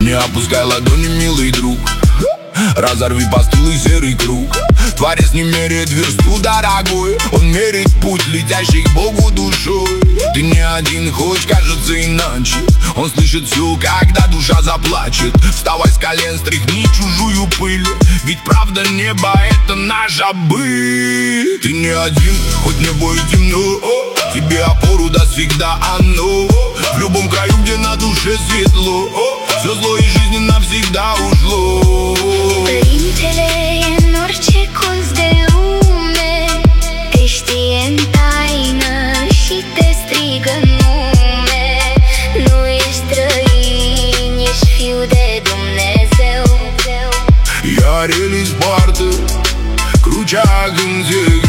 Не опускай ладони, милый друг, разорви постылый серый круг. Творец не меряет версту, дорогой, он меряет путь, летящий к Богу душой. Ты не один, хоть кажется иначе, он слышит все, когда душа заплачет. Вставай с колен, стряхни чужую пыль, ведь правда неба — это наша быль. Ты не один, хоть небо и темно, тебе опору даст всегда оно. В любом краю, где на душе светло, все зло из жизни навсегда ușlo. Părintele e în orice colț de lume, te știe în taină și te strigă nume. Nu ești străin, ești fiu de Dumnezeu. Iar El îi spartă crucea când se